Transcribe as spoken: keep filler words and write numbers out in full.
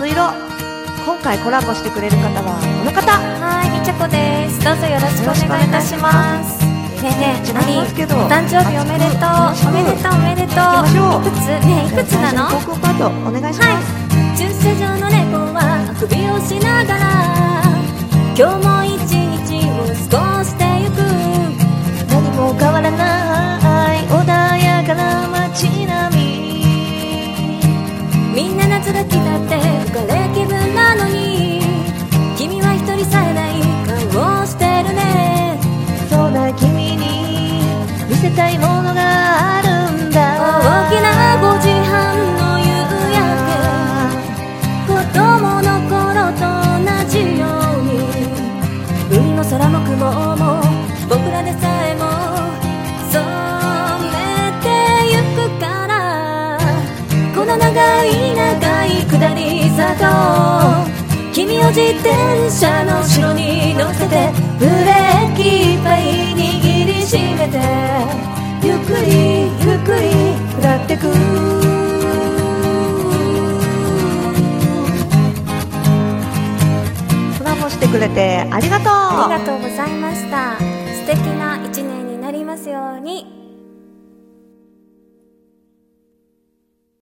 夏色。今回コラボしてくれる方はこの方。 はい、みちゃこです。どうぞよろしくお願いいたします。ねえねえ、 違いますけど、 お誕生日おめでとう。おめでとうおめでとう。いくつねえ、いくつなの？ 航空カードお願いします。 はい、駐車場の猫はあくびをしながら今日も一日を過ごしてゆく。 何も変わらない穏やかな街並み。 みんな夏が来たって浮かれ気分なのに君は一人さえない顔をしてるね。 そんな君に見せたいものがあるんだ。 大きなごじはんの夕焼け、子供の頃と同じように海も空も雲も僕らでさえも染めてゆくから、この長い長い下り坂を君を自転車の後ろに乗せてブレーキいっぱい握りしめてゆっくりゆっくり下ってく。 コラボしてくれてありがとう。 ありがとうございました。素敵な一年になりますように。